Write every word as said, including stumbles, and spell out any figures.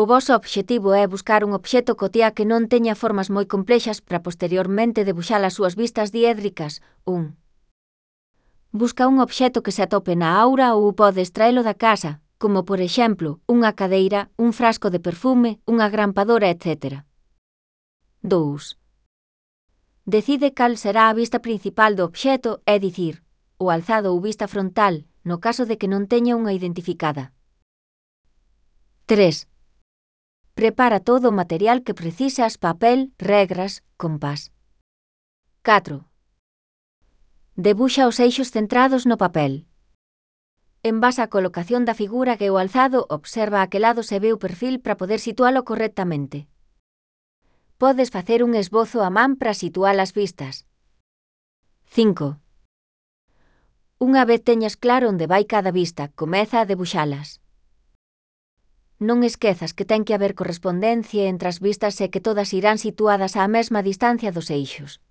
O voso obxectivo é buscar un obxeto cotiá que non teña formas moi complexas para posteriormente debuxar as súas vistas diédricas. un. Busca un obxeto que se atope na aura ou podes traelo da casa, como por exemplo, unha cadeira, un frasco de perfume, unha grampadora, etcétera. dous. Decide cal será a vista principal do obxeto, é dicir, o alzado ou vista frontal, no caso de que non teña unha identificada. tres. Prepara todo o material que precisas: papel, regras, compás. catro. Debuxa os eixos centrados no papel. En base á colocación da figura e o alzado, observa a que lado se ve o perfil para poder situalo correctamente. Podes facer un esbozo a man para situar as vistas. cinco. Unha vez teñas claro onde vai cada vista, comeza a debuxalas. Non esquezas que ten que haber correspondencia entre as vistas e que todas irán situadas á mesma distancia dos eixos.